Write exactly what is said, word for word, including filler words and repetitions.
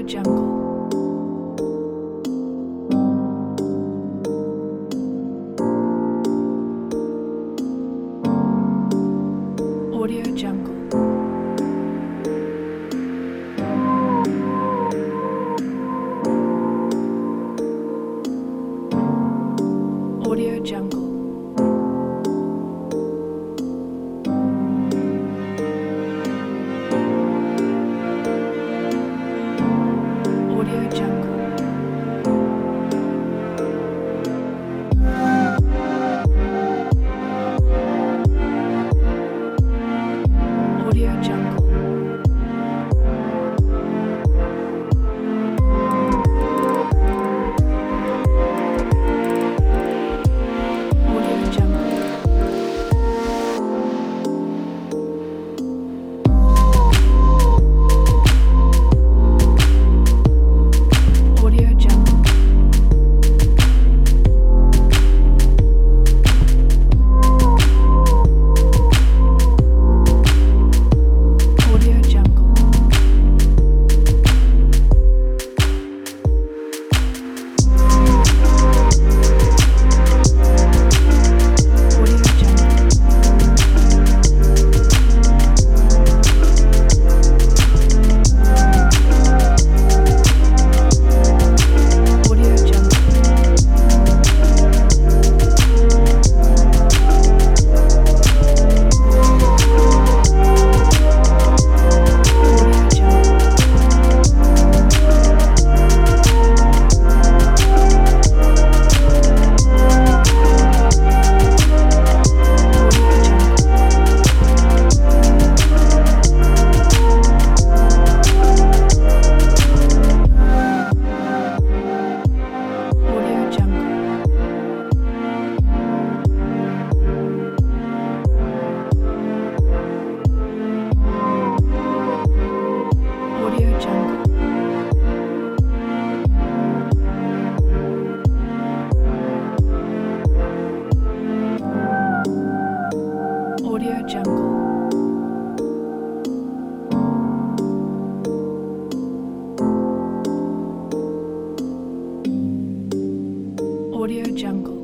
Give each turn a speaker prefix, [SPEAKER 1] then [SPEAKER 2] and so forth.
[SPEAKER 1] Jungle. Audio Jungle. Audio Jungle. Audio Jungle. Audio Jungle. Audio Jungle. Audio Jungle. Audio Jungle. Audio Jungle. Audio Jungle. Audio Jungle. Audio Jungle. Audio Jungle. Audio Jungle. Audio Jungle. Audio Jungle.